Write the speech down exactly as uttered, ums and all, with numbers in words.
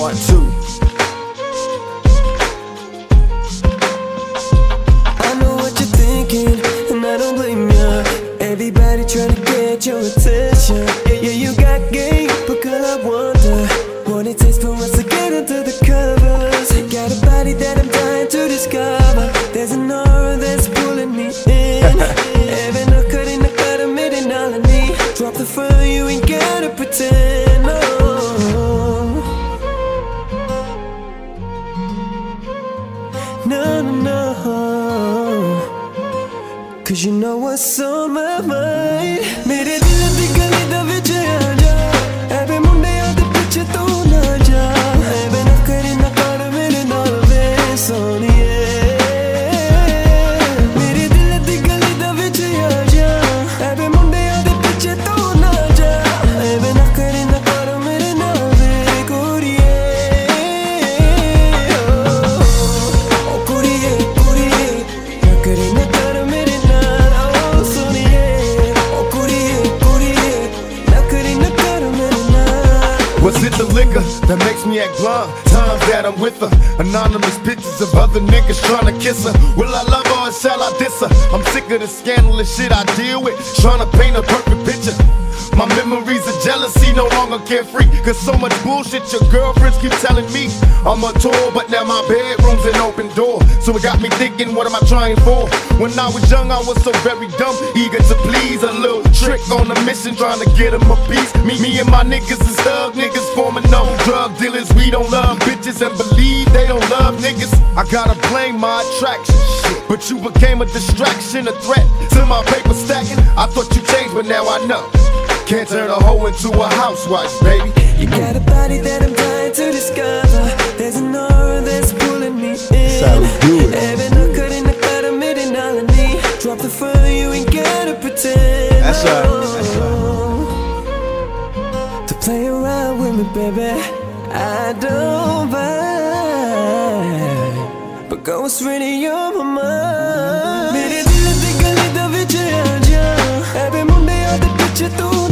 Part two. I know what you're thinking, and I don't blame ya. Everybody trying to get your attention. Yeah, yeah, you got game, but girl, I wonder what it takes for us to get into the covers. Got a body that I'm dying to discover. There's an aura that's pulling me in. Even though cutting the cut, I'm admitting all I need. Drop the phone, you ain't gotta pretend. No. No, no, no. Cause you know what's on my mind. मेरे दिल दी गली दा विच आ जा. ऐबे मुंडियां दे पिछे तू ना जा. ऐबे ना करी ना कर मेरे नाल वे सोनिए. मेरे दिल दी गली दा विच आ जा. ऐबे मुंडियां दे पिछे तू ना जा. ऐबे ना करी ना कर मेरे नाल वे कुड़िए. ओ कुड़िए कुड़िए ना करी ना कर मेरे नाल. ओ सोनिए ओ कुड़िए कुड़िए ना करी ना कर मेरे नाल. Was it the liquor that makes me act blind? Times that I'm with her, anonymous pictures of other niggas trying to kiss her. Will I love her or shall I diss her? I'm sick of the scandalous shit I deal with, trying to paint a perfect picture. My memories of jealousy no longer carefree, cause so much bullshit your girlfriends keep telling me. I'm a tour, but now my bedroom's an open door. So it got me thinking, what am I trying for? When I was young, I was so very dumb, eager to please. A little trick on a mission, trying to get him a piece. Me, me and my niggas is thug niggas, forming no drug dealers. We don't love bitches and believe they don't love niggas. I gotta blame my attraction, shit. But you became a distraction, a threat to my paper stacking. I thought you changed, but now I know. Can't turn a hoe into a housewife, baby. You got a body that I'm dying to discover. There's an aura that's pulling me in. how we do it. Even though cutting the cut, I'm admitting all I need. Drop the phone, you ain't gotta pretend. That's right, that's right. To play around with me, baby, I don't mind. But go straight in your mind. मेरे दिल दी गली दा विच आ जा. ऐबे मुंडियां दे पिछे तू